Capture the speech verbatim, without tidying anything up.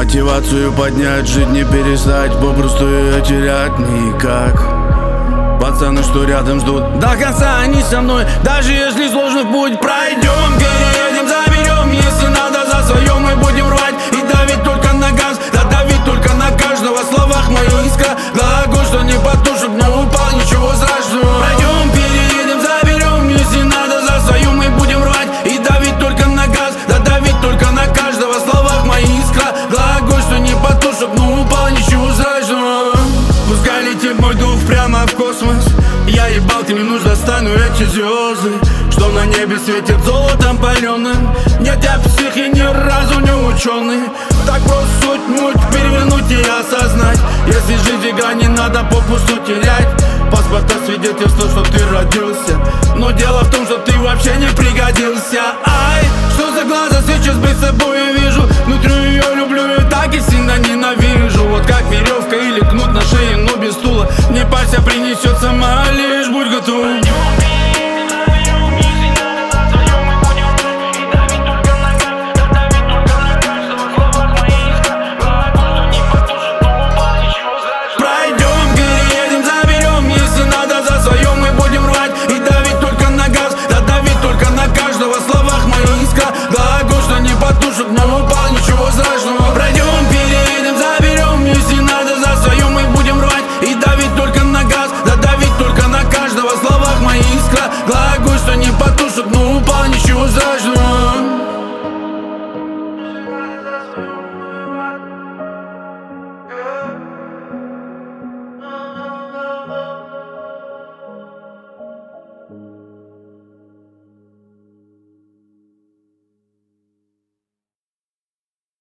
Мотивацию поднять, жить не перестать, попросту ее терять никак. Пацаны, что рядом, ждут до конца, они со мной. Даже если сложный путь пройдем, переедем, заберем. Если надо, за свое мы будем рвать и давить только на газ. Да давить только на каждого, в словах моя искра. Глаголь, что не потушит, но упал, ничего страшного. Пройдем, переедем, заберем. Если надо, за свое мы будем рвать и давить только на газ. Да давить только на каждого, в словах моя искра. Глаголь, что не потушит, но упал, ничего страшного. Пускай летит мой дух прямо в космос. Я ебал, ты не нужно, стану эти звезды, что на небе светит золотом паленым. Нет, я псих и ни разу не ученый. Так просто суть муть перевернуть и осознать. Если жизнь игра, не надо попусту терять. Паспорта свидетельство, что ты родился, но дело в том, что ты вообще не пригодился. Ай, что за глаза сейчас перед собой вижу. Внутри ее люблю и так и сильно ненавижу. Вот как веревка или кнут на шее, но без стула. Не парься, принесет сама